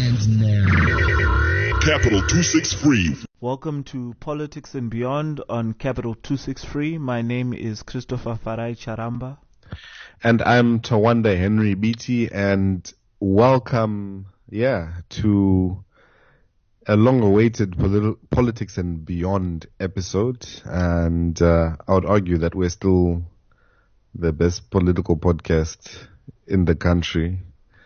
And now, Capital 263. Welcome to Politics and Beyond on Capital 263. My name is Christopher Farai Charamba. And I'm Tawanda Henry Beatty, and welcome, to a long-awaited Politics and Beyond episode. And I would argue that we're still the best political podcast in the country,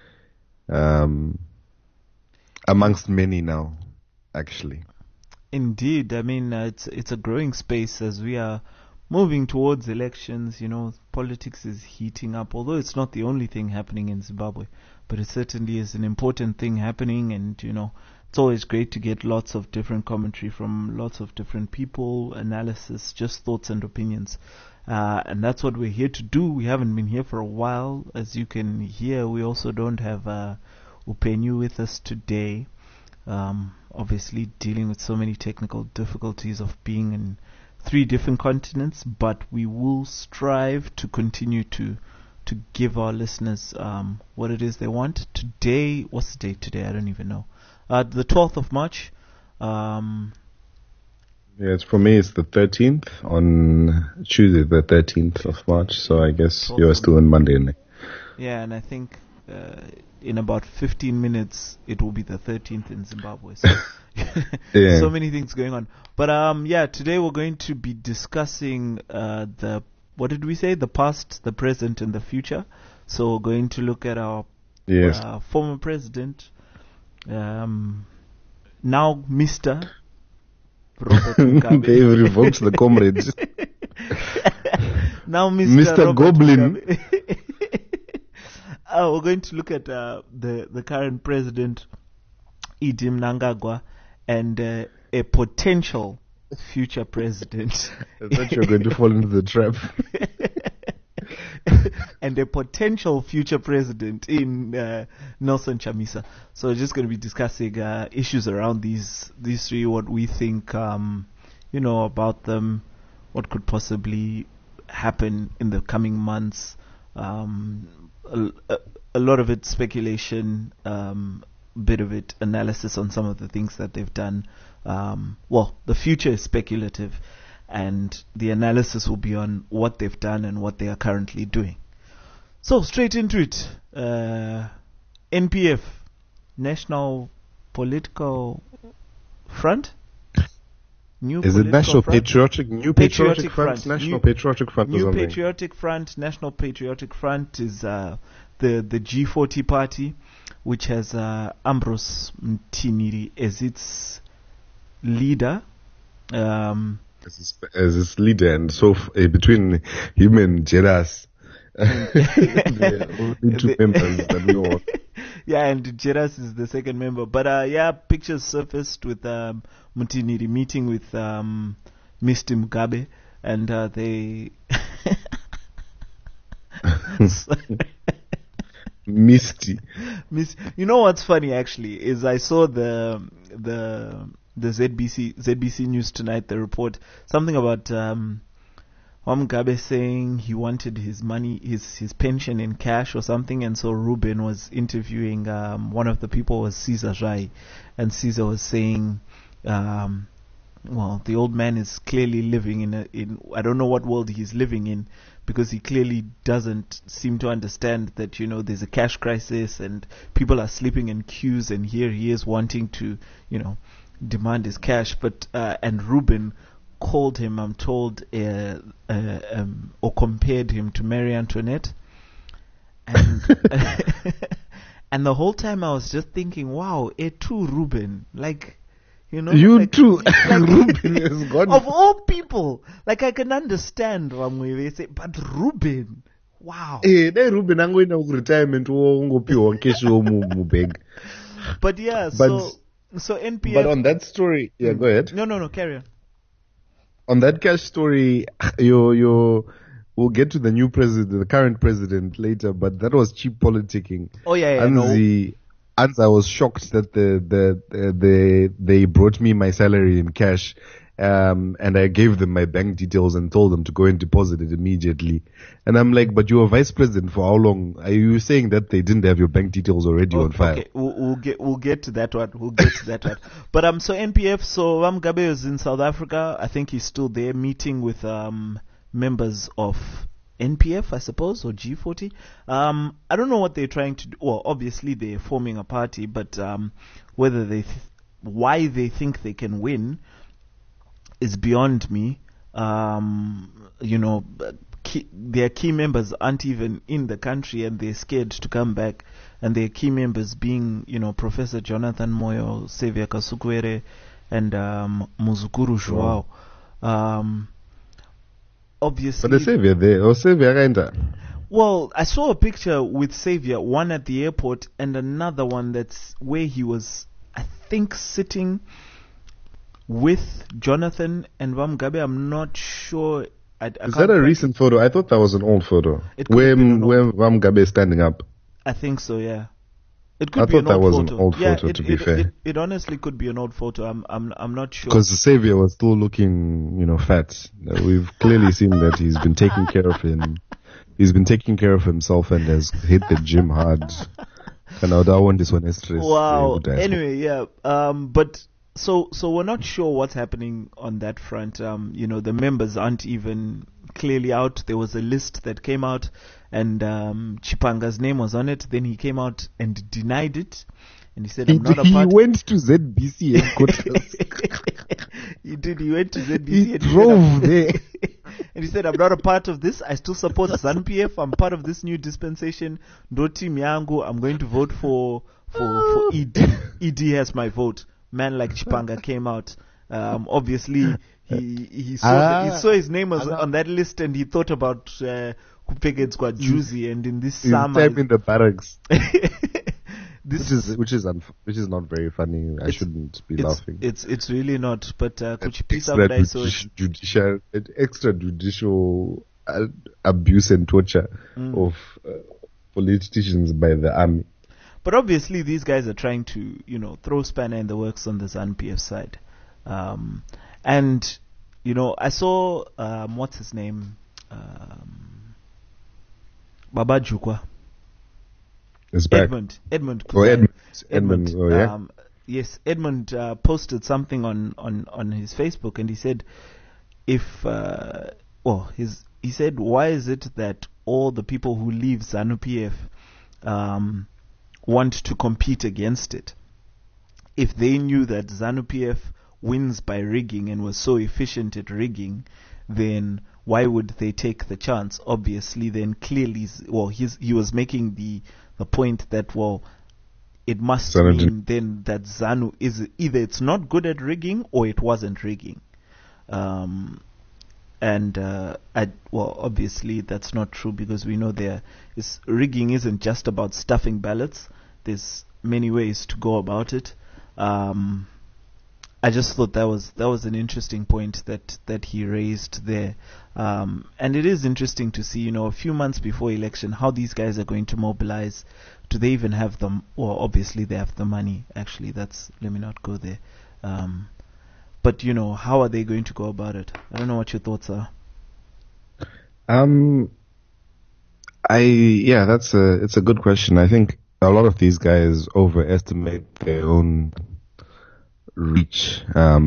amongst many now, actually. Indeed. I mean, it's a growing space as we are moving towards elections. You know, politics is heating up, although it's not the only thing happening in Zimbabwe, but it certainly is an important thing happening. And, you know, it's always great to get lots of different commentary from lots of different people, analysis, just thoughts and opinions. And that's what we're here to do. We haven't been here for a while. As you can hear, we also don't have Upenyu with us today. Obviously dealing with so many technical difficulties of being in 3 different continents, but we will strive to continue to give our listeners what it is they want. Today, what's the date today? I don't even know. The 12th of March. It's for me, it's the 13th, on Tuesday the 13th of March, so I guess you're still on Monday, isn't it? Yeah, and I think in about 15 minutes it will be the 13th in Zimbabwe. So, yeah. So many things going on. But today we're going to be discussing what did we say? The past, the present, and the future. So we're going to look at our former president, now Mr. Robert Mugabe. They revoked the comrade. Now Mr. Robert Goblin. We're going to look at the current president, Edim Mnangagwa, and a potential future president. I thought you were going to fall into the trap. And a potential future president in Nelson Chamisa. So we're just going to be discussing issues around these 3, what we think, about them, what could possibly happen in the coming months. A lot of it speculation, bit of it analysis on some of the things that they've done. The future is speculative, and the analysis will be on what they've done and what they are currently doing. So straight into it. NPF, National Political Front. Is it National Patriotic Front? National Patriotic Front. New Patriotic Front. National Patriotic Front is the G40 party, which has Ambrose Mtiniri as its leader. As its leader, and so between him and Jeras, the only 2 members that we know. Yeah, and Jeras is the second member. But pictures surfaced with Mtiniri meeting with Mr. Mugabe, and they Misty. You know what's funny actually is I saw the ZBC News tonight, the report, something about Mugabe saying he wanted his money, his pension in cash or something, and so Ruben was interviewing one of the people was Caesar Rai, and Caesar was saying, the old man is clearly living in I don't know what world he's living in, because he clearly doesn't seem to understand that, there's a cash crisis and people are sleeping in queues, and here he is wanting to, demand his cash. But and Ruben called him, I'm told, or compared him to Marie Antoinette, and and the whole time I was just thinking, wow, too Ruben, like. Too. Ruben is gone. Of all people, like I can understand Ramwe, they say, but Ruben, wow. Ruben angoina retirement ngopiwa kesho mubeg. But so NPF. But on that story, go ahead. No, carry on. On that cash story, we'll get to the new president, the current president later, but that was cheap politicking. Oh yeah, And I was shocked that they brought me my salary in cash, And I gave them my bank details and told them to go and deposit it immediately. And I'm like, but you were vice president for how long? Are you saying that they didn't have your bank details already on file? Okay, we'll get to that one. We'll get to that one. But so NPF, so Mugabe is in South Africa. I think he's still there meeting with members of NPF, I suppose, or G40. I don't know what they're trying to do. Well, obviously they're forming a party, but whether why they think they can win is beyond me. Their key members aren't even in the country and they're scared to come back. And their key members being, Professor Jonathan Moyo, Xavier Kasukwere, and Muzukuru Joao. Obviously. But the Xavier there, or Xavier Renda. Well, I saw a picture with Xavier, one at the airport and another one that's where he was, I think, sitting with Jonathan and Mugabe. I'm not sure. Is that a recent photo? I thought that was an old photo. Where Mugabe is standing up. I think so, yeah. It I thought that was an old photo, to be fair. It honestly could be an old photo. I'm not sure. Because the Xavier was still looking, fat. We've clearly seen that he's been taking care of him. He's been taking care of himself and has hit the gym hard. And now that one is one stress. Wow. Anyway, yeah. But so we're not sure what's happening on that front. The members aren't even clearly out. There was a list that came out and Chipanga's name was on it. Then he came out and denied it. And he said, I'm not a part. He went to ZBC headquarters. He did. He went to ZBC. He drove there. And he said, I'm not a part of this. I still support ZANU-PF. I'm part of this new dispensation. Ndoti Myangu. I'm going to vote for ED. ED has my vote. Man like Chipanga came out. Obviously, he saw his name was on that list and he thought about Kupege Squad Juicy, and in this summer. Type in the barracks. Which is not very funny. I shouldn't be laughing. It's really not. But extrajudicial abuse and torture of politicians by the army. But obviously, these guys are trying to throw spanner in the works on the ZANU-PF side. And I saw what's his name, Baba Jukwa. Is back. Edmund. Edmund. Oh, yeah. Yes, Edmund posted something on his Facebook, and he said, he said, why is it that all the people who leave ZANU-PF want to compete against it? If they knew that ZANU-PF wins by rigging and was so efficient at rigging, then why would they take the chance? Obviously, then clearly, he was making the point that, it must mean then that ZANU is either it's not good at rigging or it wasn't rigging. Obviously that's not true, because we know rigging isn't just about stuffing ballots. There's many ways to go about it. I just thought that was an interesting point that he raised there. And it is interesting to see, a few months before election, how these guys are going to mobilize. Do they even have them? Well, obviously they have the money. Actually, let me not go there. But how are they going to go about it? I don't know what your thoughts are. It's a good question. I think a lot of these guys overestimate their own reach.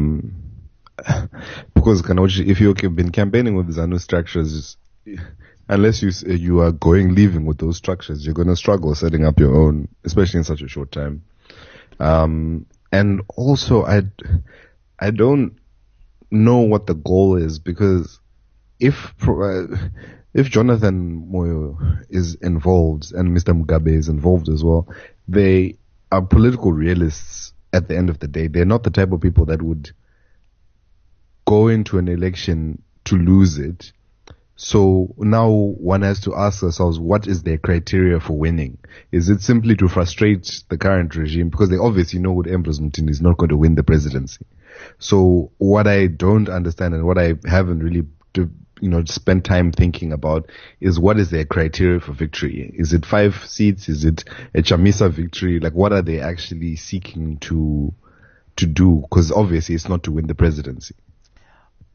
Because if you've been campaigning with ZANU structures, unless you are leaving with those structures, you're going to struggle setting up your own, especially in such a short time. And also, I don't know what the goal is, because if Jonathan Moyo is involved and Mr. Mugabe is involved as well, they are political realists at the end of the day. They're not the type of people that would go into an election to lose it. So now one has to ask ourselves, what is their criteria for winning? Is it simply to frustrate the current regime? Because they obviously know that Ambrose Mtini is not going to win the presidency. So what I don't understand, and what I haven't really spent time thinking about, is what is their criteria for victory? Is it 5 seats? Is it a Chamisa victory? Like, what are they actually seeking to do? Because obviously it's not to win the presidency.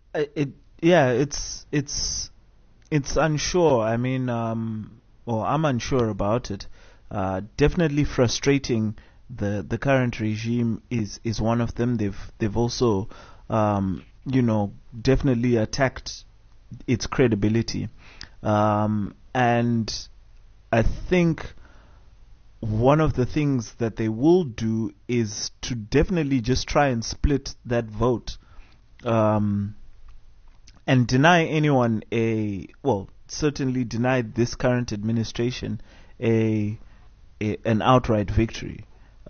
It's unsure. I mean, well, I'm unsure about it. Definitely frustrating. The current regime is one of them. They've also, definitely attacked its credibility, and I think one of the things that they will do is to definitely just try and split that vote, and deny anyone certainly deny this current administration an outright victory.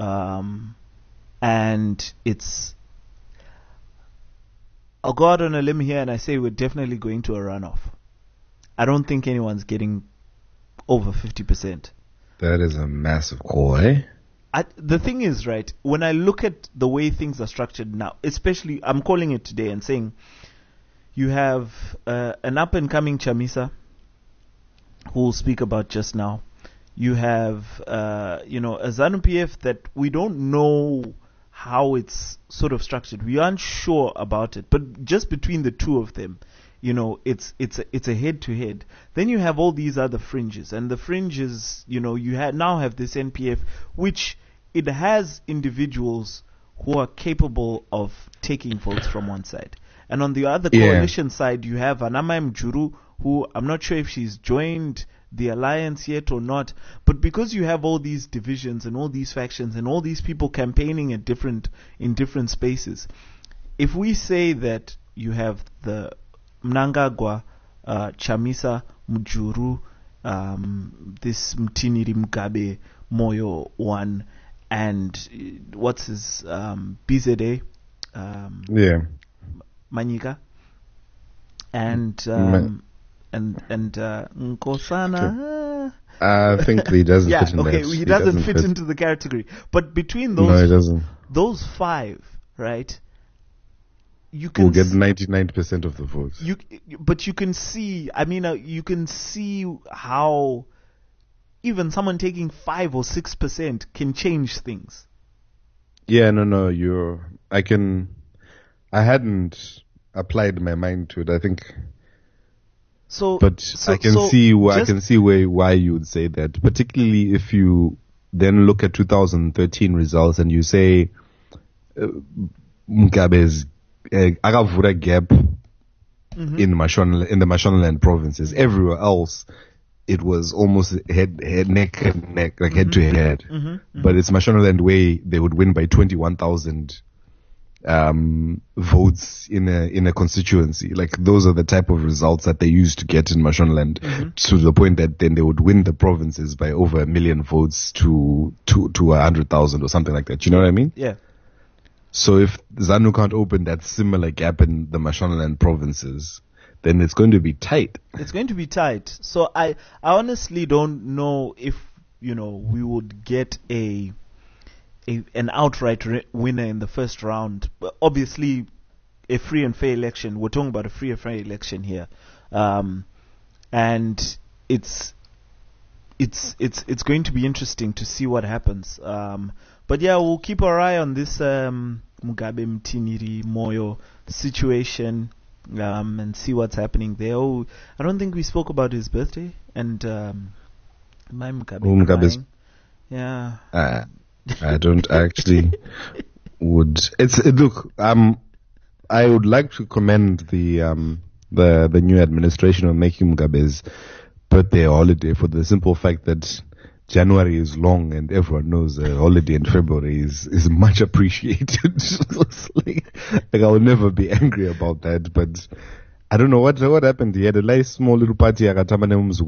And I'll go out on a limb here and I say we're definitely going to a runoff. I don't think anyone's getting over 50%. That is a massive call, eh? The thing is, right, when I look at the way things are structured now, especially, I'm calling it today and saying, you have an up-and-coming Chamisa, who we'll speak about just now. You have, a ZANU-PF that we don't know how it's sort of structured. We aren't sure about it, but just between the two of them, it's a head-to-head. Then you have all these other fringes, and the fringes, you now have this NPF, which it has individuals who are capable of taking votes from one side. And on the other coalition side, you have Anama Mjuru, who I'm not sure if she's joined the alliance yet or not, but because you have all these divisions and all these factions and all these people campaigning in different spaces, if we say that you have the Mnangagwa, Chamisa, Mjuru, this Mtiniri Mugabe, Moyo one, and what's his BZA, Manyika, and Nkosana. I think he doesn't fit in that. He doesn't fit into the category. But between those five, right? We'll get 99% of the votes. But you can see, you can see how even someone taking 5 or 6% can change things. Yeah, no, I hadn't applied my mind to it. I think. I can see why you would say that, particularly if you then look at 2013 results and you say Mugabe's Agavura gap in the Mashonaland provinces. Everywhere else, it was almost neck and neck, like head to head. But it's Mashonaland way they would win by 21,000 votes in a constituency. Like those are the type of results that they used to get in Mashonaland, to the point that then they would win the provinces by over 1 million votes to 100,000 or something like that. You know what I mean? Yeah. So if ZANU can't open that similar gap in the Mashonaland provinces, then it's going to be tight. It's going to be tight. So I honestly don't know if, we would get an outright winner in the first round. But obviously, a free and fair election. We're talking about a free and fair election here. And it's going to be interesting to see what happens. But yeah, we'll keep our eye on this Mugabe Mtiniri Moyo situation, and see what's happening there. Oh, I don't think we spoke about his birthday, and my Mugabe's. Yeah. I don't actually look. I would like to commend the new administration on making Mugabe's birthday a holiday, for the simple fact that January is long and everyone knows a holiday in February is much appreciated. like I will never be angry about that, but I don't know what happened. He had a nice small little party. They had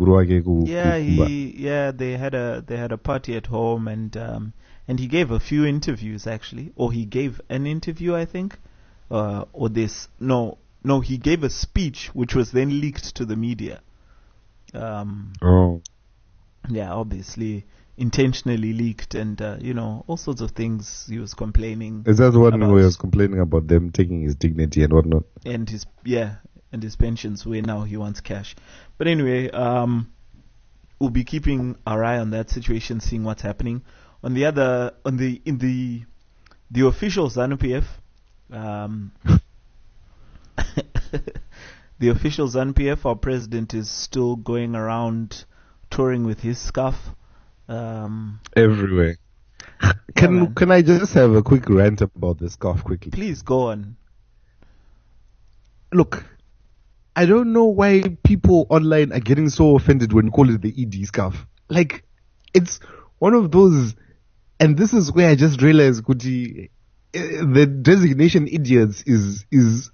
a party at home, and he gave a few interviews actually, or he gave an interview, I think, he gave a speech which was then leaked to the media. Yeah, obviously intentionally leaked, and all sorts of things he was complaining. Is that the one where he was complaining about them taking his dignity and whatnot? And his pensions, where now he wants cash. But anyway, we'll be keeping our eye on that situation, seeing what's happening. In the official ZANU-PF, the official ZANU-PF, our president is still going around touring with his scarf. Everywhere. Can I just have a quick rant about the scarf quickly? Please go on. Look, I don't know why people online are getting so offended when you call it the ED scarf. Like, it's one of those, and this is where I just realized, Kuti, the designation idiots is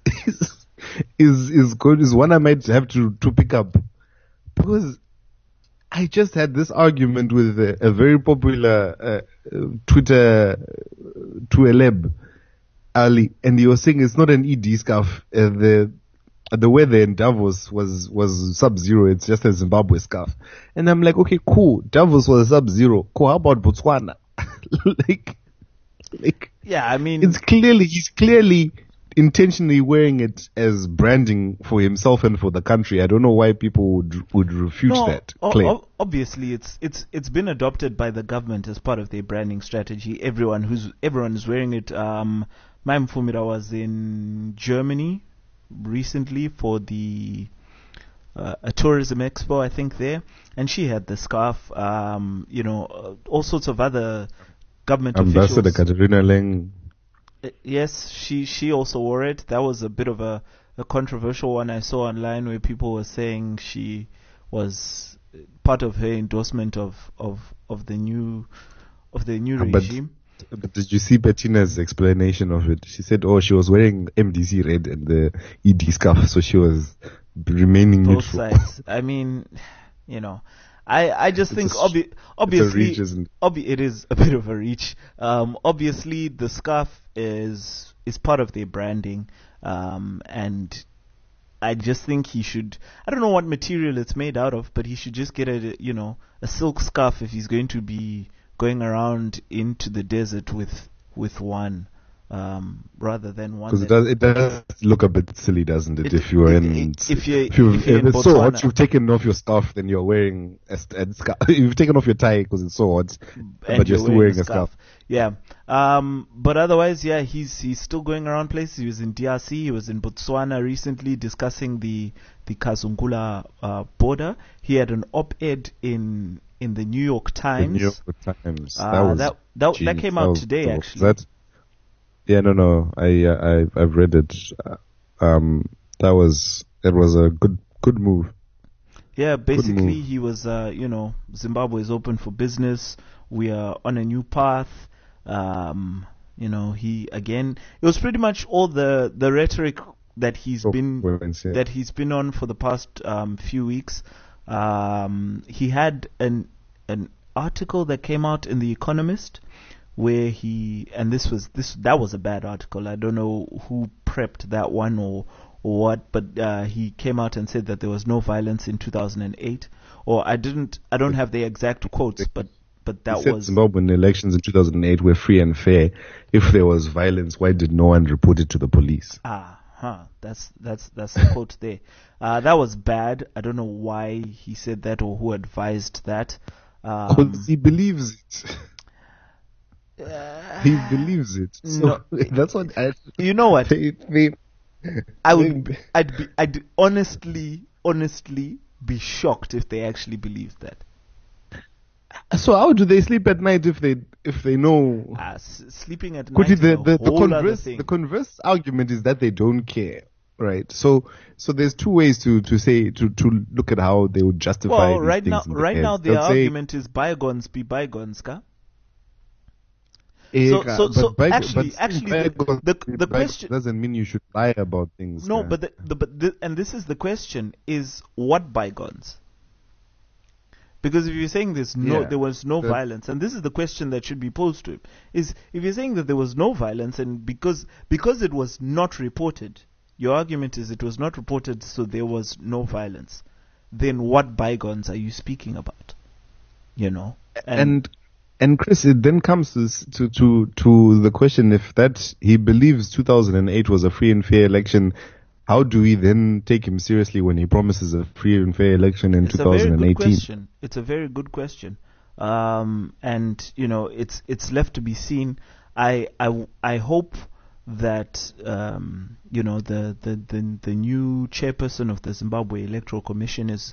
good, is one I might have to pick up, because I just had this argument with a very popular Twitter celeb, Ali, and he was saying it's not an ED scarf. The weather in Davos was sub-zero. It's just a Zimbabwe scarf. And I'm like, okay, cool. Davos was sub-zero. Cool. How about Botswana? like, yeah, I mean, he's clearly intentionally wearing it as branding for himself and for the country. I don't know why people would refute that claim. Obviously, it's been adopted by the government as part of their branding strategy. Everyone is wearing it. Mai Mfumira was in Germany recently for a tourism expo, I think, there, and she had the scarf. All sorts of other government Ambassador officials. Katarina Leng. Yes, she also wore it. That was a bit of a controversial one I saw online, where people were saying she was part of her endorsement of the new regime. But did you see Bettina's explanation of it? She said, she was wearing MDC red and the ED scarf, so she was remaining both neutral. sides. I mean, I just think obviously it is a bit of a reach. Obviously, the scarf is part of their branding, and I just think he should. I don't know what material it's made out of, but he should just get a silk scarf if he's going to be going around into the desert with one, rather than one. Because it does look a bit silly, doesn't it? If you're in Botswana, so hot, you've taken off your scarf, then you're wearing a scarf. You've taken off your tie because it's so hot, but you're still wearing a scarf. Yeah. But otherwise, yeah, he's still going around places. He was in DRC, he was in Botswana recently discussing the Kazungula border. He had an op-ed in the New York Times. The New York Times. That came out today, actually. I've read it. It was a good move. Yeah, basically he was, Zimbabwe is open for business. We are on a new path. It was pretty much all the rhetoric that he's been on for the past few weeks. He had an article that came out in The Economist where that was a bad article. I don't know who prepped that one or what, but he came out and said that there was no violence in 2008, or I don't have the exact quotes, but that was Zimbabwean elections in 2008 were free and fair. If there was violence, why did no one report it to the police? That's the quote there. That was bad. I don't know why he said that or who advised that. Because he believes it. He believes it. So No, that's what I. you know what? I'd I'd honestly be shocked if they actually believed that. So how do they sleep at night if they know? Sleeping at night is a whole other thing. The converse argument is that they don't care, right? So there's two ways to look at how they would justify. Well, right now the They'll say, argument is bygones be bygones, ka? Actually, the question doesn't mean you should lie about things. No, but and this is the question: is what bygones? Because if you're saying there was no violence, and this is the question that should be posed to him, is if you're saying that there was no violence, and because it was not reported, your argument is it was not reported, so there was no violence. Then what bygones are you speaking about? And Chris, it then comes to the question: if that he believes 2008 was a free and fair election, how do we then take him seriously when he promises a free and fair election in 2018? It's a very good question. And it's left to be seen. I hope that the new chairperson of the Zimbabwe Electoral Commission is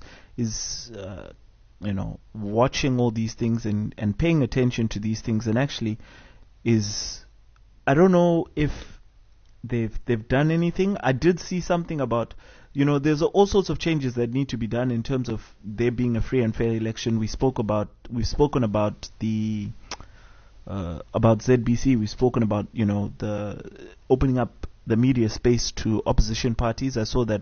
watching all these things and paying attention to these things, and actually is, I don't know if they've done anything. I did see something about, there's all sorts of changes that need to be done in terms of there being a free and fair election. We've spoken about the about ZBC. We've spoken about the opening up the media space to opposition parties. I saw that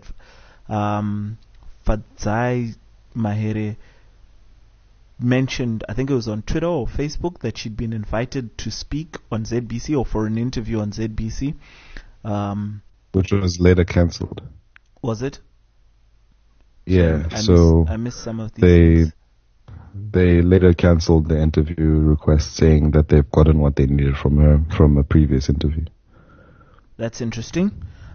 Fadzai Mahere mentioned, I think it was on Twitter or Facebook, that she'd been invited to speak on ZBC or for an interview on ZBC. Which was later cancelled. Was it? Yeah, I missed some of these things. They later cancelled the interview request, saying that they've gotten what they needed from her from a previous interview. That's interesting.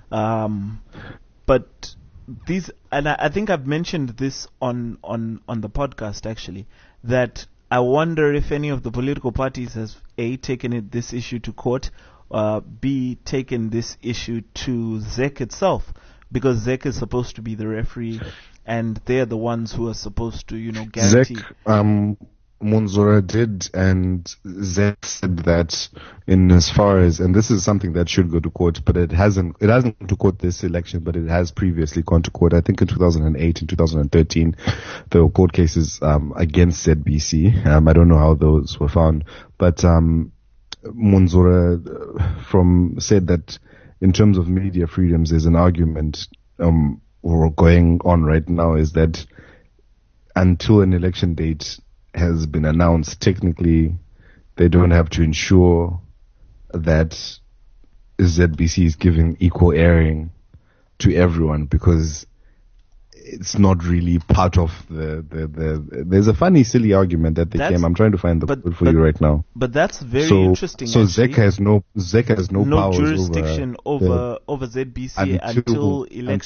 But these, and I think I've mentioned this on the podcast actually, that I wonder if any of the political parties has taken this issue to court, B, taken this issue to ZEC itself, because ZEC is supposed to be the referee, and they're the ones who are supposed to, guarantee. ZEC, Munzora did, and ZEC said that in as far as, and this is something that should go to court, but it hasn't gone to court this election, but it has previously gone to court. I think in 2008 and 2013, there were court cases against ZBC. I don't know how those were found, but Munzora said that in terms of media freedoms, there's an argument going on right now, is that until an election date has been announced, technically they don't have to ensure that ZBC is giving equal airing to everyone, because it's not really part of the there's a funny, silly argument that they came. I'm trying to find the word for you right now. But that's very interesting. So ZEC has no powers, jurisdiction over ZBC until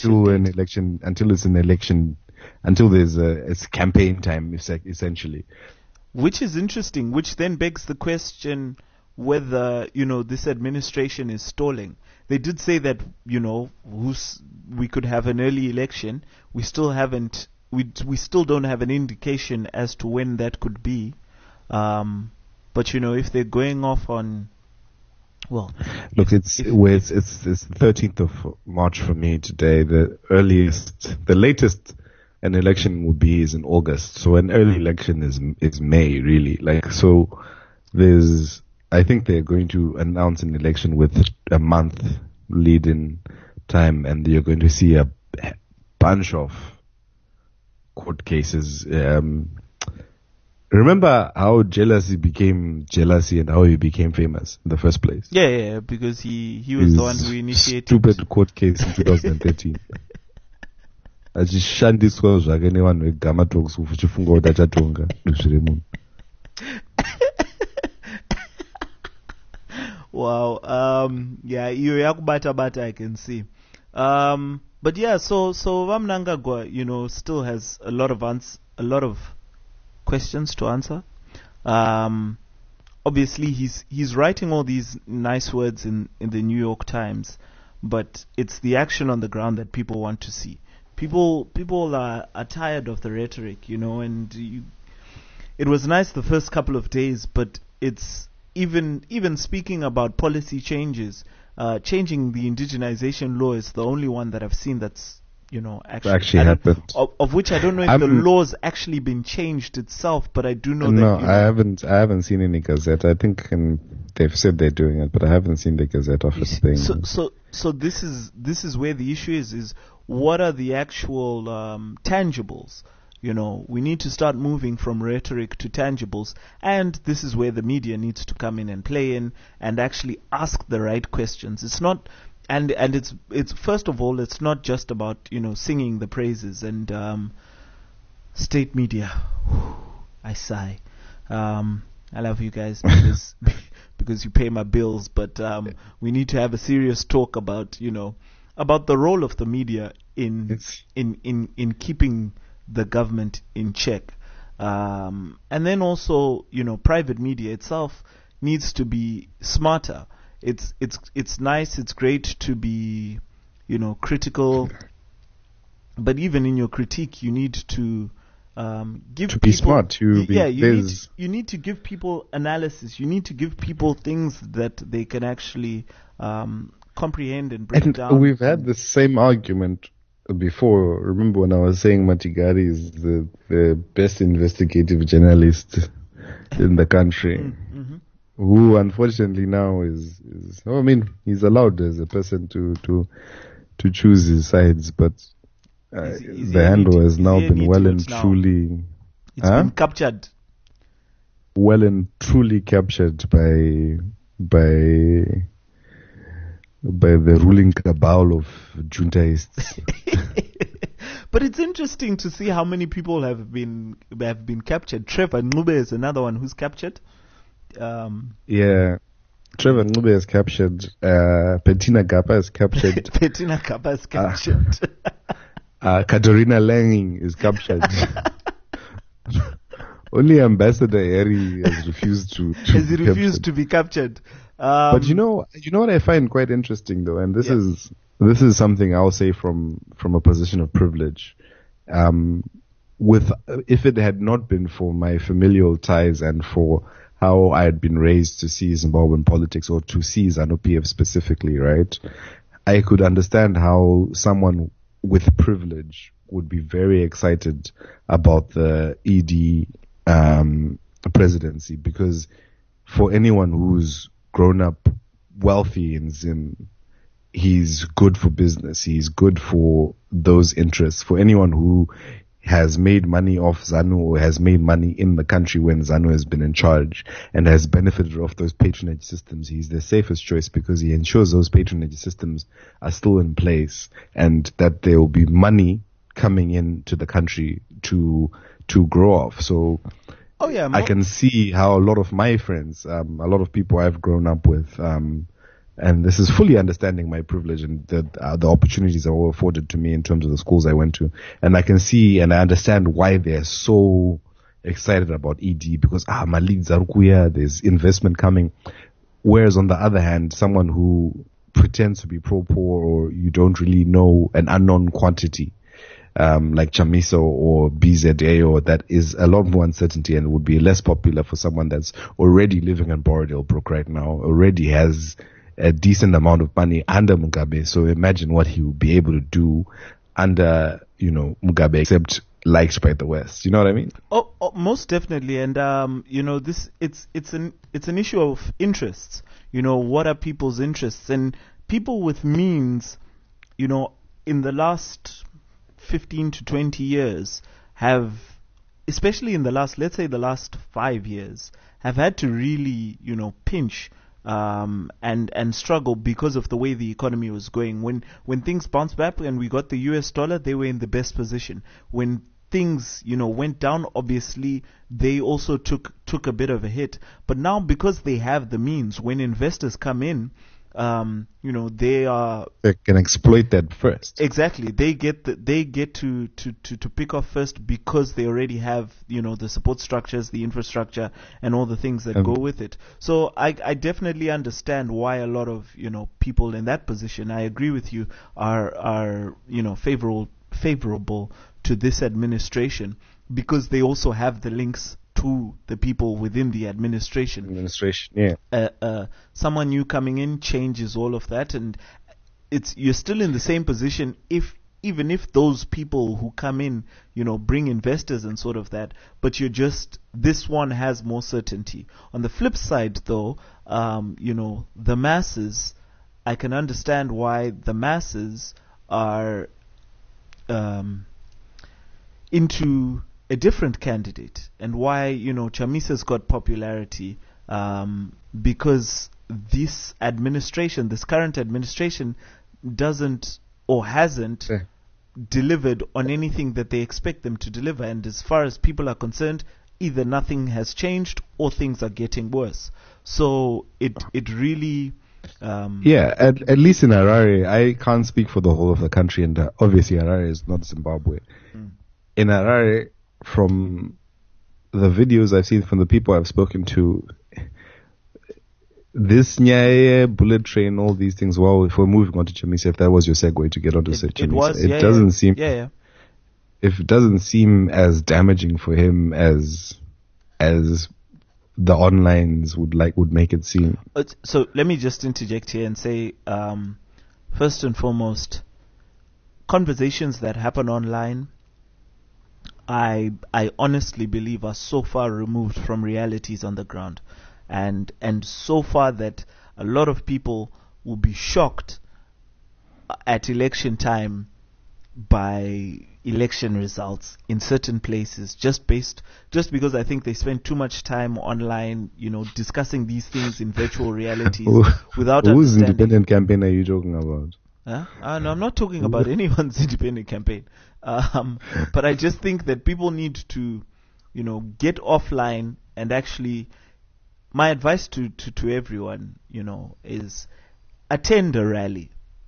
it's campaign time, essentially. Which is interesting, which then begs the question whether, this administration is stalling. They did say that, we could have an early election. We still haven't, we still don't have an indication as to when that could be. But, if they're going off on, well. Look, it's 13th of March for me today. The latest an election would be is in August. So an early election is May, really. I think they're going to announce an election with a month lead-in time, and you're going to see a bunch of court cases. Remember how jealousy became jealousy and how he became famous in the first place? Yeah, because he was the one who initiated stupid court case in 2013. Achishandiswa zvake nevanhu vegama tokusufu chifunga kuti achatonga zviri munhu. Wow. Yeah, yakubata I can see. But yeah, so Mnangagwa, still has a lot of questions to answer. Obviously he's writing all these nice words in the New York Times, but it's the action on the ground that people want to see. People are tired of the rhetoric, and it was nice the first couple of days, but it's even speaking about policy changes, changing the indigenization law is the only one that I've seen that's actually happened. Of which I don't know if the law's actually been changed itself, but I do know that. No, I haven't seen any gazette. I think they've said they're doing it, but I haven't seen the gazette office thing. So this is where the issue is what are the actual tangibles? We need to start moving from rhetoric to tangibles, and this is where the media needs to come in and play in and actually ask the right questions. It's not, and it's first of all, it's not just about singing the praises and state media. I sigh. I love you guys because you pay my bills, but we need to have a serious talk about about the role of the media in keeping the government in check, and then also private media itself needs to be smarter. it's nice, it's great to be, critical, but even in your critique, you need to give To people, be smart, to be, you need to give people analysis. You need to give people things that they can actually comprehend and break and down. we've had the same argument before. Remember when I was saying Matigari is the best investigative journalist in the country, Mm-hmm. who unfortunately now is he's allowed as a person to choose his sides, but Is the handle has now he been well and idiot now? truly It's been captured. well and truly captured by the ruling cabal of juntaists. But it's interesting to see how many people have been captured. Trevor Ncube is another one who's captured. Yeah. Trevor Ncube is captured. Bettina Gapa is captured. Bettina Kappa is captured. Katerina Langing is captured. Only Ambassador Harry has refused to Has he be refused captured. to be captured? But you know what I find quite interesting though, and this is something I'll say from a position of privilege. If it had not been for my familial ties and for how I had been raised to see Zimbabwean politics, or to see ZANU-PF specifically, right, I could understand how someone with privilege would be very excited about the ED presidency, because for anyone who's grown up wealthy in Zim, he's good for business. He's good for those interests. For anyone who has made money off ZANU, or has made money in the country when ZANU has been in charge, and has benefited off those patronage systems, he's the safest choice, because he ensures those patronage systems are still in place and that there will be money coming into the country to grow off. So I can see how a lot of my friends, a lot of people I've grown up with, and this is fully understanding my privilege and the opportunities that were afforded to me in terms of the schools I went to. And I can see and I understand why they're so excited about ED, because Malik Zarukuya, there's investment coming. Whereas on the other hand, someone who pretends to be pro-poor, or you don't really know an unknown quantity, like Chamiso or BZA, or that is a lot more uncertainty and would be less popular for someone that's already living in Borodale right now, already has a decent amount of money under Mugabe. So imagine what he would be able to do under, Mugabe, except liked by the West. You know what I mean? Oh, most definitely. And this it's an issue of interests. What are people's interests? And people with means, in the last 15 to 20 years have, especially in the last 5 years, have had to really, pinch and struggle because of the way the economy was going. When things bounced back and we got the US dollar, they were in the best position. When things, went down, obviously they also took a bit of a hit. But now, because they have the means, when investors come in, they can exploit that first. Exactly. They get to pick off first, because they already have, the support structures, the infrastructure, and all the things that go with it. So I definitely understand why a lot of, people in that position, I agree with you, are favorable to this administration, because they also have the links to the people within the administration. Yeah. Someone new coming in changes all of that, and you're still in the same position even if those people who come in, bring investors and sort of that, but this one has more certainty. On the flip side, though, the masses, I can understand why the masses are into a different candidate, and why Chamisa's got popularity, because this current administration doesn't or hasn't delivered on anything that they expect them to deliver. And as far as people are concerned, either nothing has changed or things are getting worse. So it really at least in Harare, I can't speak for the whole of the country, and obviously Harare is not Zimbabwe. In Harare, from the videos I've seen, from the people I've spoken to, this Nyaye, bullet train, all these things. Well, if we're moving on to Chamisa, if that was your segue to get onto Chamisa, it was. It doesn't seem. Yeah. If it doesn't seem as damaging for him as the onlines would make it seem. So let me just interject here and say, first and foremost, conversations that happen online, I honestly believe are so far removed from realities on the ground, and so far that a lot of people will be shocked at election time by election results in certain places just because I think they spend too much time online, discussing these things in virtual realities without Whose understanding. independent campaign are you talking about? No, I'm not talking about anyone's independent campaign. But I just think that people need to, get offline and actually, my advice to everyone, is attend a rally.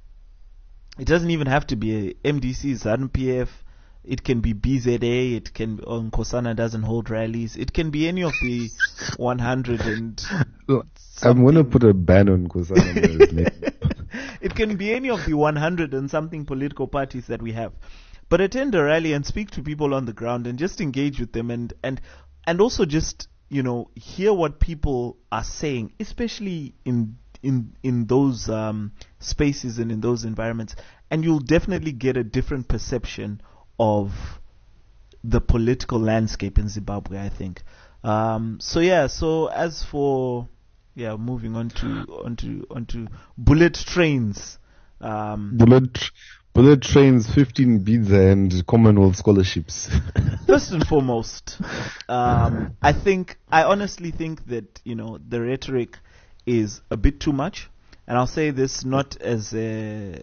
It doesn't even have to be a MDC, ZANU-PF. It can be BZA. It can, Nkosana doesn't hold rallies. It can be any of the 100 and I'm going to put a ban on Nkosana. It can be any of the 100 and something political parties that we have. But attend a rally and speak to people on the ground and just engage with them and also just, hear what people are saying, especially in those spaces and in those environments, and you'll definitely get a different perception of the political landscape in Zimbabwe, I think. So as for moving on to bullet trains, bullet trains, 15 bids and Commonwealth scholarships. First and foremost, I honestly think that the rhetoric is a bit too much, and I'll say this not as a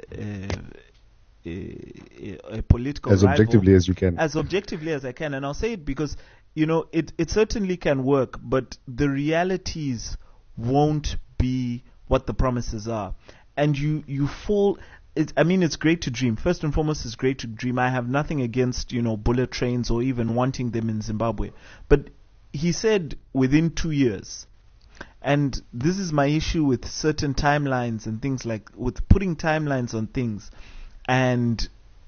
political as rival, objectively as you can, as objectively as I can, and I'll say it because it certainly can work, but the realities won't be what the promises are, and you fall. It's great to dream. First and foremost, it's great to dream. I have nothing against bullet trains or even wanting them in Zimbabwe, but he said within 2 years. And this is my issue with certain timelines and things with putting timelines on things and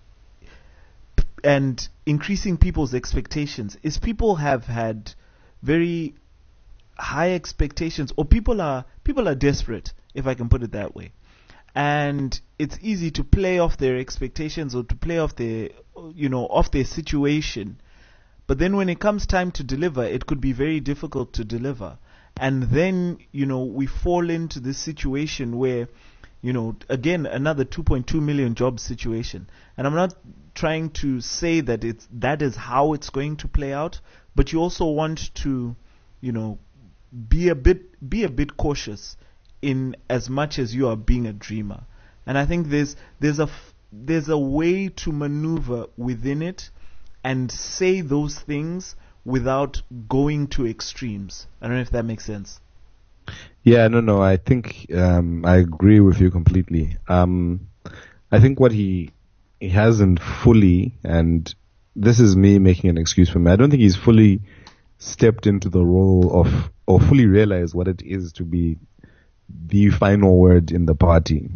increasing people's expectations. Is people have had very high expectations, or people are desperate, if I can put it that way. And it's easy to play off their expectations or to play off their situation. But then when it comes time to deliver, it could be very difficult to deliver. And then, we fall into this situation where, again, another 2.2 million jobs situation. And I'm not trying to say that that is how it's going to play out, but you also want to, be a bit cautious in as much as you are being a dreamer. And I think there's a way to maneuver within it and say those things without going to extremes. I don't know if that makes sense. Yeah, no. I think I agree with you completely. I think what he hasn't fully, and this is me making an excuse for me, I don't think he's fully stepped into the role of, or fully realized what it is to be the final word in the party.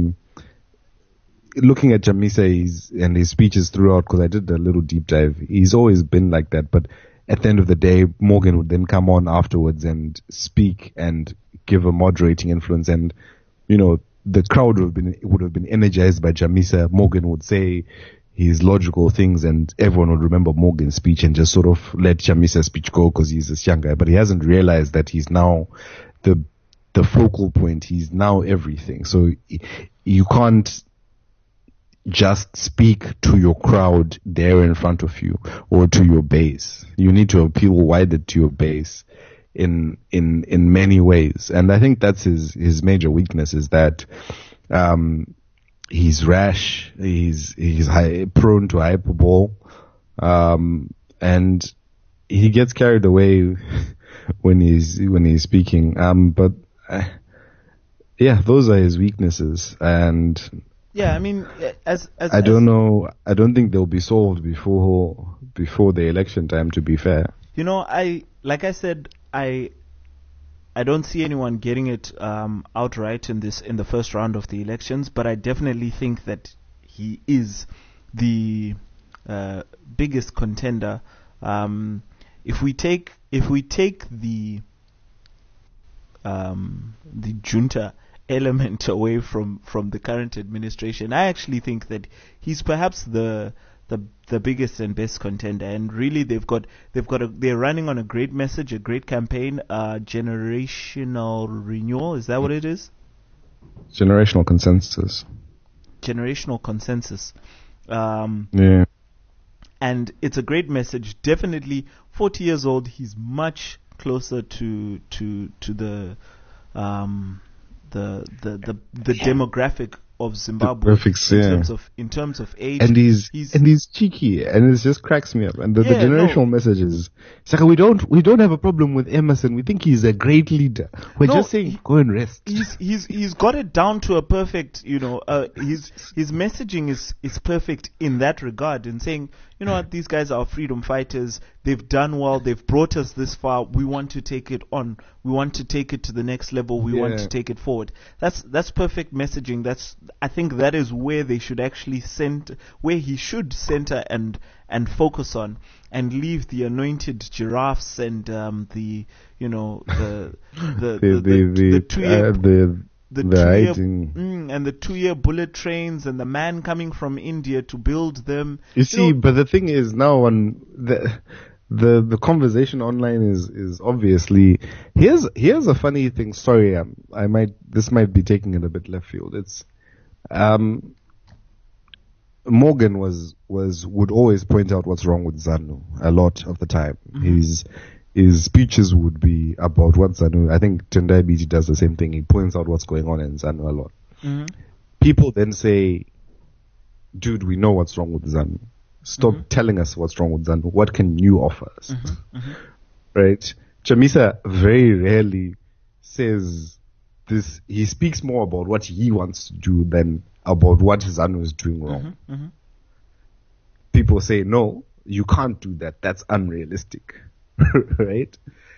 Looking at Chamisa and his speeches throughout, because I did a little deep dive, he's always been like that, but at the end of the day, Morgan would then come on afterwards and speak and give a moderating influence, and the crowd would have been energized by Chamisa. Morgan would say his logical things, and everyone would remember Morgan's speech and just sort of let Chamisa's speech go because he's a young guy. But he hasn't realized that he's now the focal point. He's now everything. So you can't just speak to your crowd there in front of you or to your base. You need to appeal wider to your base in many ways. And I think that's his major weakness, is that he's rash, he's prone to hyperbole, and he gets carried away when he's speaking. But those are his weaknesses, and yeah, I mean, I don't know. I don't think they'll be solved before the election time, to be fair. Like I said, I don't see anyone getting it outright in the first round of the elections, but I definitely think that he is the biggest contender. If we take the junta element away from the current administration, I actually think that he's perhaps the biggest and best contender. And really, they're running on a great message, a great campaign, generational renewal. Is that what it is? Generational consensus. Generational consensus. Yeah. And it's a great message. Definitely, 40 years old, he's much closer to the demographic of Zimbabwe in terms of age, and he's cheeky, and it just cracks me up. And the generational messages, it's like we don't have a problem with Emerson. We think he's a great leader. We're just saying go and rest. He's got it down to a perfect, his messaging is perfect in that regard, in saying, you know what, these guys are freedom fighters. They've done well. They've brought us this far. We want to take it on. We want to take it to the next level. We want to take it forward. That's perfect messaging. I think that is where they should actually where he should center and focus on, and leave the anointed giraffes and the 2-year bullet trains and the man coming from India to build them. You see, but the thing is now on the conversation online is obviously here's a funny thing. Sorry, this might be taking it a bit left field. It's Morgan would always point out what's wrong with ZANU a lot of the time. Mm-hmm. His speeches would be about what ZANU. I think Tendai Biti does the same thing. He points out what's going on in ZANU a lot. Mm-hmm. People then say, "Dude, we know what's wrong with ZANU. Stop telling us what's wrong with ZANU. What can you offer us?" Right? Chamisa very rarely says this. He speaks more about what he wants to do than about what ZANU is doing wrong. People say, "No, you can't do that. That's unrealistic." Right?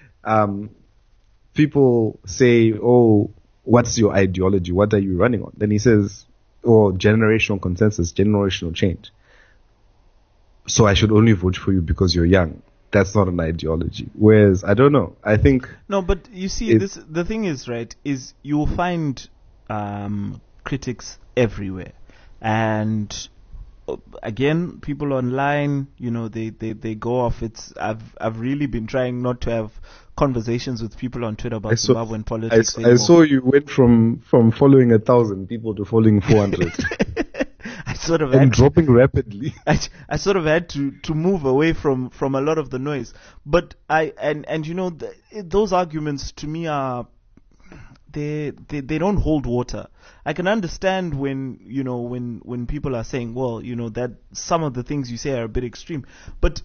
People say, "Oh, what's your ideology? What are you running on?" Then he says, "Oh, generational consensus, generational change. So I should only vote for you because you're young." That's not an ideology. Whereas, I don't know. I think... No, but you see, the thing is, right, is you will find critics everywhere. And again, people online, they go off. I've really been trying not to have conversations with people on Twitter about Zimbabwean politics anymore. I saw you went from following 1,000 people to following 400. Dropping rapidly. I sort of had to move away from a lot of the noise. But those arguments to me are, they don't hold water. I can understand when people are saying, well, that some of the things you say are a bit extreme. But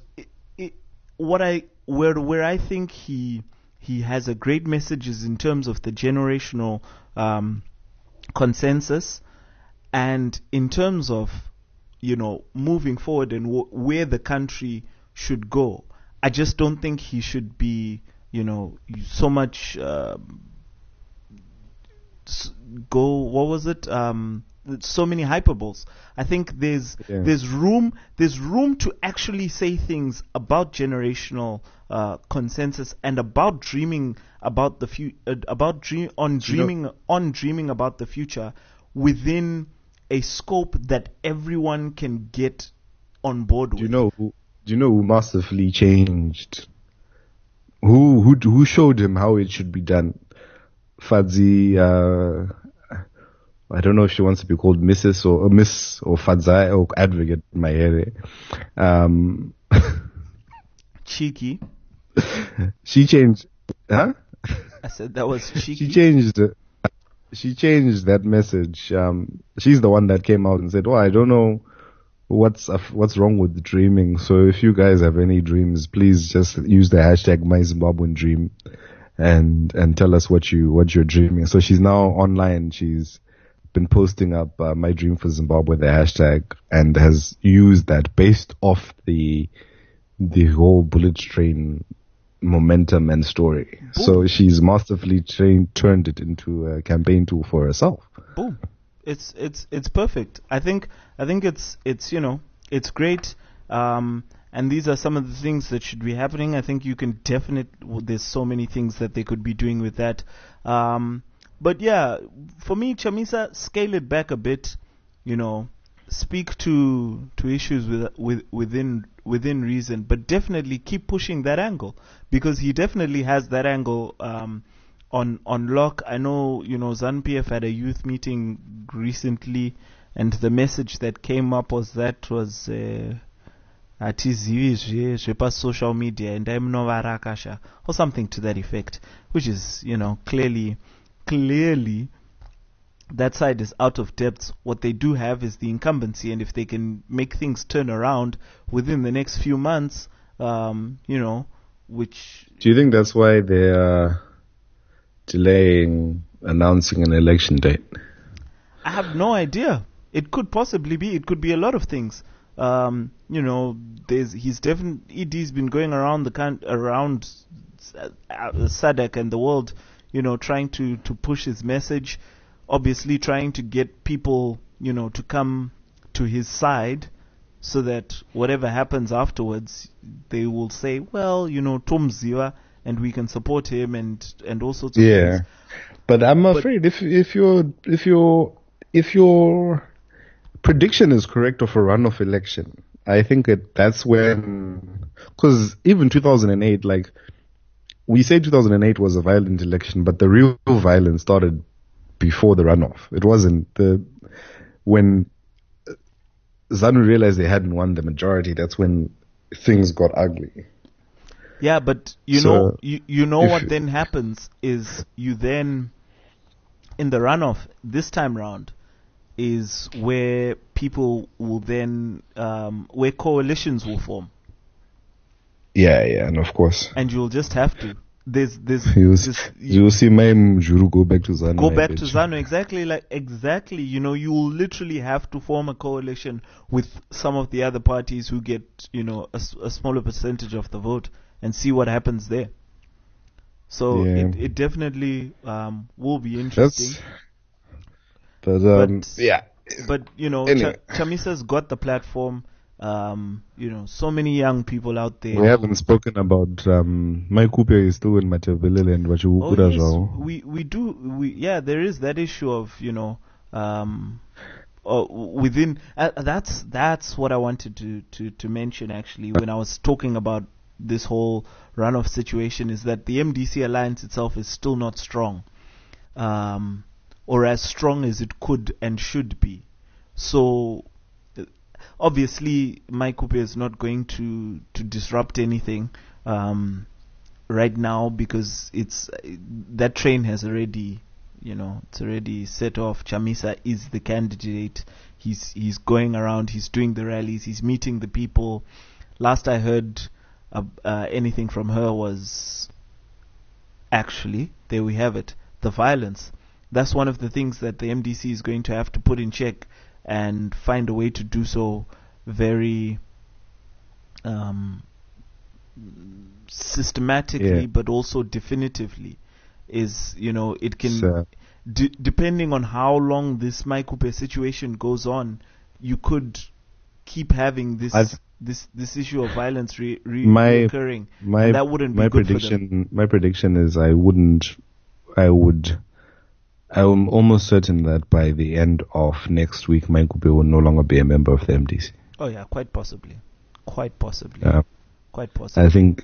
where I think he has a great message is in terms of the generational consensus, and in terms of moving forward and where the country should go. I just don't think he should be so much so many hyperboles. I think there's room to actually say things about generational consensus and about dreaming about the dreaming about the future within a scope that everyone can get on board with. Do you know who massively changed? Who showed him how it should be done? Fadzi, I don't know if she wants to be called Mrs. or Miss or Fadzai or Advocate Mahere. Cheeky. She changed, huh? I said that was cheeky. She changed that message. She's the one that came out and said, "Oh, I don't know what's wrong with dreaming. So if you guys have any dreams, please just use the hashtag #MyZimbabweanDream and tell us what you're dreaming." So she's now online. She's been posting up "My Dream for Zimbabwe," the hashtag, and has used that based off the whole bullet train momentum and story. Boom. So she's masterfully turned it into a campaign tool for herself. Boom. It's perfect. I think it's it's great. And these are some of the things that should be happening. I think you can there's so many things that they could be doing with that. But yeah, for me, Chamisa, scale it back a bit. Speak to issues within reason, but definitely keep pushing that angle, because he definitely has that angle on lock. I know ZANU-PF had a youth meeting recently, and the message that came up was social media and I'm no varakasha or something to that effect, which is clearly that side is out of depth. What they do have is the incumbency, and if they can make things turn around within the next few months, which... Do you think that's why they are delaying announcing an election date? I have no idea. It could possibly be. It could be a lot of things. Ed's been going around around SADC and the world, trying to push his message. Obviously trying to get people, to come to his side, so that whatever happens afterwards, they will say, well, Tom Ziva, and we can support him and all sorts of things. But I'm afraid if your prediction is correct of a runoff election, I think that's when, because even 2008, like we say 2008 was a violent election, but the real violence started before the runoff. It wasn't when ZANU realized they hadn't won the majority. That's when things got ugly. Yeah, but what then happens is you then in the runoff this time round is where people will then where coalitions will form. Yeah, and of course. And you'll just have to. You'll see my Mjuru go back to ZANU. Go back to ZANU, exactly. You will literally have to form a coalition with some of the other parties who get, a smaller percentage of the vote, and see what happens there. So it definitely will be interesting. But Anyway. Chamisa's got the platform. So many young people out there. We haven't spoken about Maikoupe is still in Machiavelli and Wachukura. We do. There is that issue of within. That's what I wanted to mention actually when I was talking about this whole runoff situation, is that the MDC alliance itself is still not strong, or as strong as it could and should be. So obviously Maikoupe is not going to disrupt anything right now, because that train has already it's already set off. Chamisa is the candidate. He's going around, he's doing the rallies, he's meeting the people. Last I heard anything from her was actually, there we have it, the violence. That's one of the things that the MDC is going to have to put in check and find a way to do so very systematically, but also definitively. Is it can depending on how long this Maikoupe situation goes on, you could keep having this issue of violence recurring. And that wouldn't be good for them. My prediction is I'm almost certain that by the end of next week, Maikoupe will no longer be a member of the MDC. Oh yeah, quite possibly. Quite possibly. I think.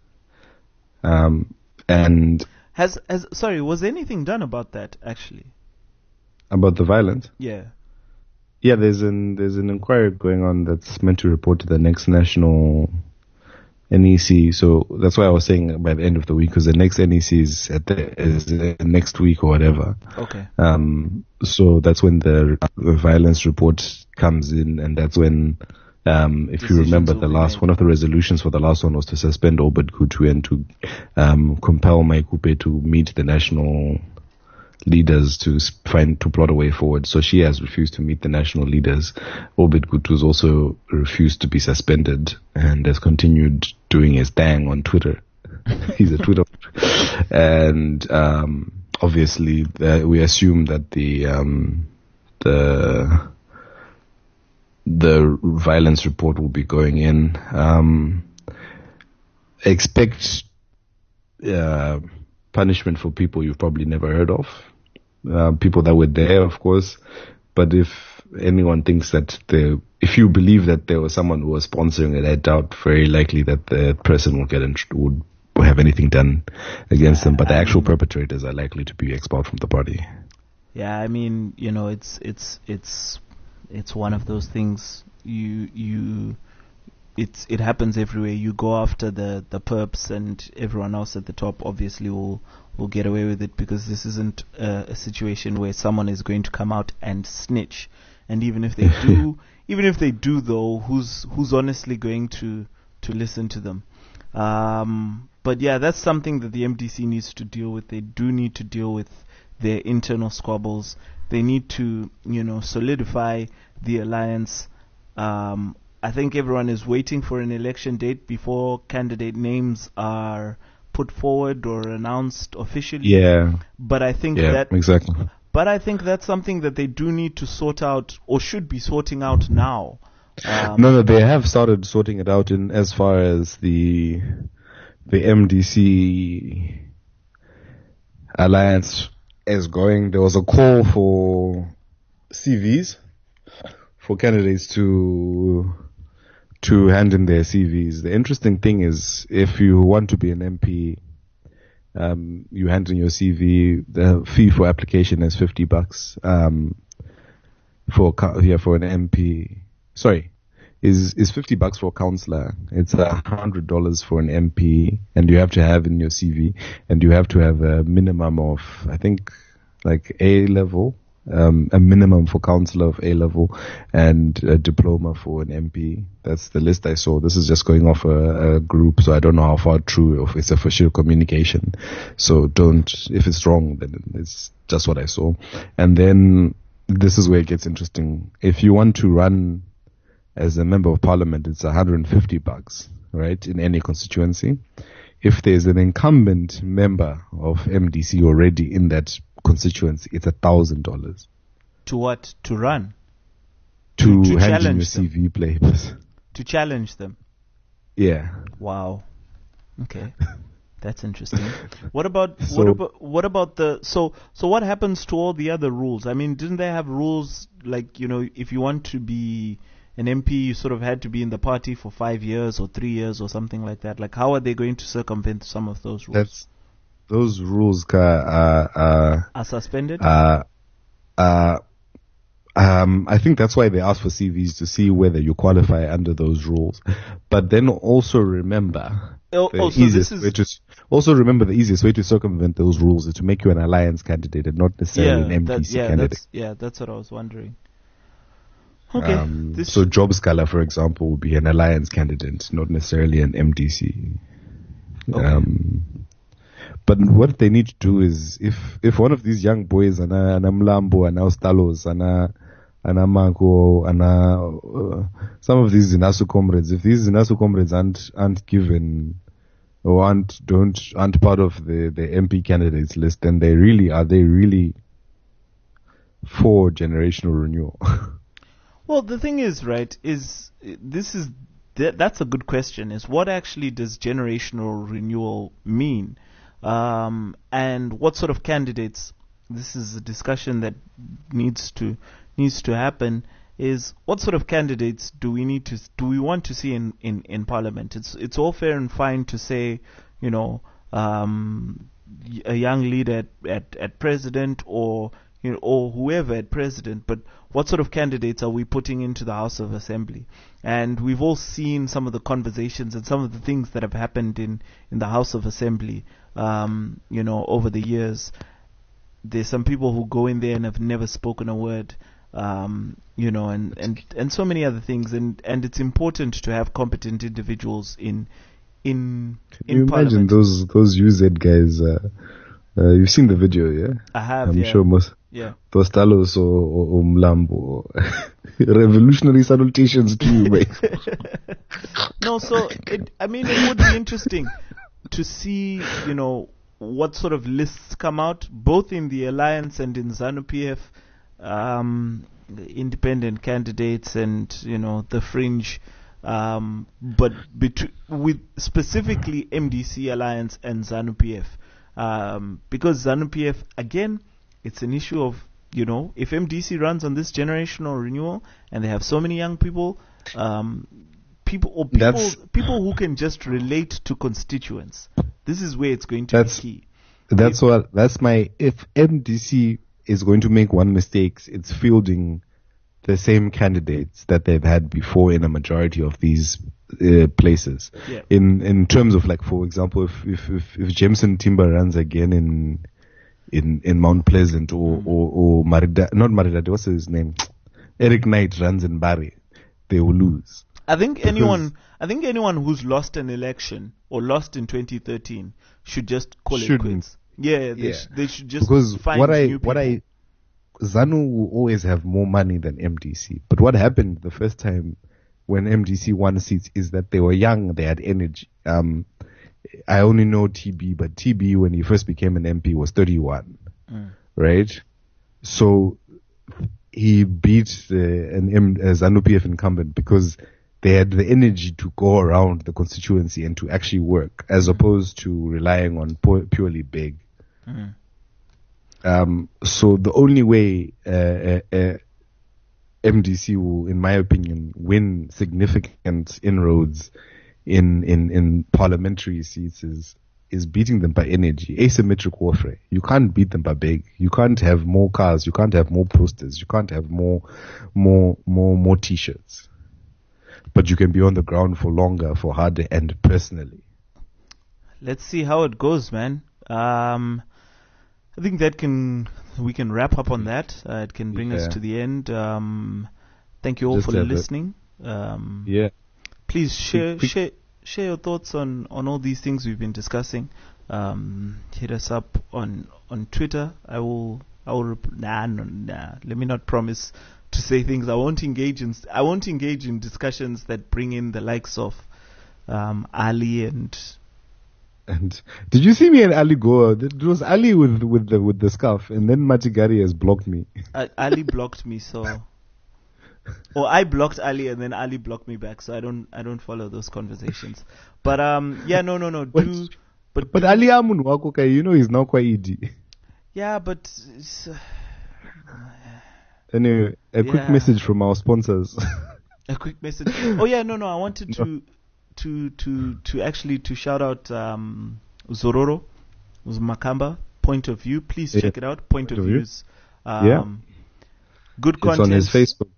And was anything done about that actually? About the violence? Yeah. Yeah, there's an inquiry going on that's meant to report to the next national NEC. So that's why I was saying by the end of the week, because the next NEC is next week or whatever. Okay. So that's when the violence report comes in, and that's when, if you remember, one of the resolutions for the last one was to suspend Obed Kutu and to compel Maikoupe to meet the national leaders to plot a way forward. So she has refused to meet the national leaders. Obed Kutu has also refused to be suspended and has continued doing his thing on Twitter. He's a Twitter. And obviously, we assume that the violence report will be going in. Expect punishment for people you've probably never heard of. People that were there, of course. But if anyone thinks that if you believe that there was someone who was sponsoring it, I doubt very likely that the person would have anything done against them. But the actual perpetrators are likely to be expelled from the party. Yeah, I mean, it's one of those things. It happens everywhere. You go after the perps, and everyone else at the top obviously will get away with it, because this isn't a situation where someone is going to come out and snitch. And even if they do, though, who's honestly going to listen to them? But yeah, that's something that the MDC needs to deal with. They do need to deal with their internal squabbles. They need to, solidify the alliance. I think everyone is waiting for an election date before candidate names are put forward or announced officially. Yeah. But I think exactly. But I think that's something that they do need to sort out, or should be sorting out now. No, they have started sorting it out in as far as the MDC alliance is going. There was a call for CVs, for candidates to hand in their CVs. The interesting thing is, if you want to be an MP, you hand in your CV. The fee for application is $50. For an MP. Sorry, is $50 for a councillor. It's $100 for an MP, and you have to have in your CV, and you have to have a minimum of, I think, like A level. A minimum for councillor of A level, and a diploma for an MP. That's the list I saw. This is just going off a group, so I don't know how far true, if it's official communication. So if it's wrong, then it's just what I saw. And then this is where it gets interesting. If you want to run as a member of parliament, it's $150, right? In any constituency. If there's an incumbent member of MDC already in that constituency, it's $1,000. To what? To run? To hand in your challenge them. CV papers. To challenge them? Yeah. Wow. Okay. That's interesting. What about the so what happens to all the other rules? I mean, didn't they have rules like, if you want to be an MP, you sort of had to be in the party for 5 years or 3 years or something like that? Like, how are they going to circumvent some of those rules? Those rules are suspended? I think that's why they ask for CVs, to see whether you qualify under those rules. But then also remember, the easiest way to circumvent those rules is to make you an alliance candidate and not necessarily an MDC candidate. That's what I was wondering. Okay. So Jobscaler, for example, would be an alliance candidate, not necessarily an MDC. Okay. But what they need to do is, if one of these young boys, ana Mlambo, ana Ustalos, ana Manko, some of these Zinasu comrades, if these Zinasu comrades aren't given or aren't part of the MP candidates list, then they really for generational renewal. Well, the thing is, right, that's a good question, is what actually does generational renewal mean? And what sort of candidates, this is a discussion that needs to happen, is what sort of candidates do we want to see in parliament? It's all fair and fine to say, a young leader at president, or whoever at president, but what sort of candidates are we putting into the House of Assembly? And we've all seen some of the conversations and some of the things that have happened in the House of Assembly, over the years. There's some people who go in there and have never spoken a word, and so many other things, and it's important to have competent individuals in Can you parliament. Imagine those UZ guys? You've seen the video, yeah? I have. I'm sure most. Yeah. Those Talos or Mlambo. Revolutionary salutations to you, mate. No, so it would be interesting. to see, what sort of lists come out, both in the Alliance and in ZANU-PF, independent candidates and, the fringe, but with specifically MDC Alliance and ZANU-PF. Because ZANU-PF, again, it's an issue of, if MDC runs on this generational renewal and they have so many young people, people who can just relate to constituents, this is where it's going to be key. If MDC is going to make one mistake, it's fielding the same candidates that they've had before in a majority of these places. Yeah. In terms of, like, for example, if Jameson Timber runs again in Mount Pleasant or not Maridadi, what's his name? Eric Knight runs in Barry, they will lose. I think anyone who's lost an election or lost in 2013 should just call it quits. Yeah, they should just find new people. ZANU will always have more money than MDC. But what happened the first time when MDC won seats is that they were young, they had energy. I only know TB, but TB, when he first became an MP, was 31, right? So he beat a ZANU-PF incumbent because they had the energy to go around the constituency and to actually work, as opposed to relying on purely big. So the only way MDC will, in my opinion, win significant inroads in parliamentary seats is beating them by energy, asymmetric warfare. You can't beat them by big. You can't have more cars. You can't have more posters. You can't have more T-shirts. But you can be on the ground for longer, for harder, and personally. Let's see how it goes, man. I think we can wrap up on that. It can bring us to the end. Thank you all for listening. Please share your thoughts on all these things we've been discussing. Hit us up on Twitter. I will. Let me not promise to say things. I won't engage in discussions that bring in the likes of Ali and. And did you see me and Ali go? It was Ali with the scarf, and then Matigari has blocked me. Ali blocked me, so. Or I blocked Ali, and then Ali blocked me back. So I don't follow those conversations. But no. But Ali Amun Wakoka, he's now quite ED. Yeah, but. Anyway, a quick message from our sponsors. A quick message. Oh yeah, no. I wanted to actually shout out Zororo, Makamba, Point of View. Please check it out. Point of Views. Good content. It's on his Facebook.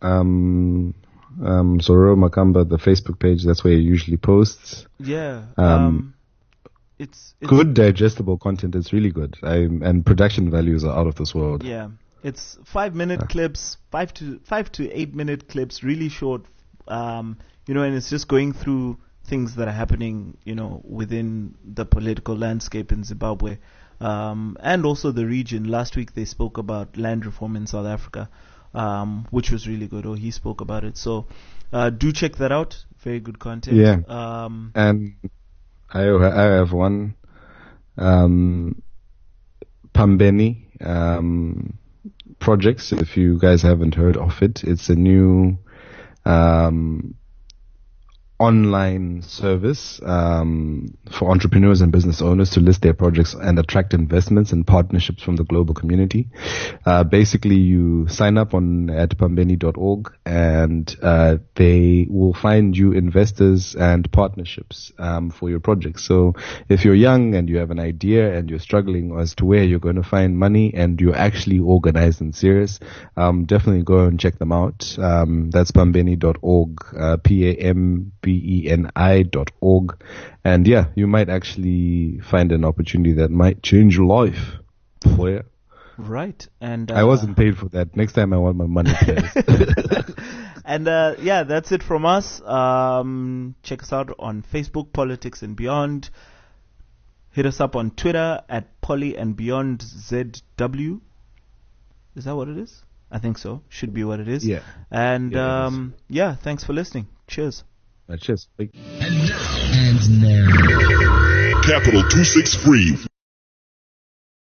Zororo Makamba, the Facebook page. That's where he usually posts. Yeah. It's good digestible content. It's really good. And production values are out of this world. Yeah. It's 5-minute clips, 5 to 8-minute clips, really short. And it's just going through things that are happening, within the political landscape in Zimbabwe, and also the region. Last week they spoke about land reform in South Africa, which was really good, or he spoke about it. So, do check that out. Very good content. Yeah. And I have one, Pambeni, projects. If you guys haven't heard of it, it's a new, online service for entrepreneurs and business owners to list their projects and attract investments and partnerships from the global community. Basically, you sign up at pambeni.org and they will find you investors and partnerships for your project. So if you're young and you have an idea and you're struggling as to where you're going to find money and you're actually organized and serious, definitely go and check them out. That's pambeni.org, PAMBENI.org. And yeah, you might actually find an opportunity that might change your life. Right. And I wasn't paid for that. Next time I want my money, please. And that's it from us. Check us out on Facebook, Politics and Beyond. Hit us up on Twitter at Poly and Beyond ZW. Is that what it is? I think so. Should be what it is. Yeah. And thanks for listening. Cheers. Cheers. Bye. And now. Capital 263.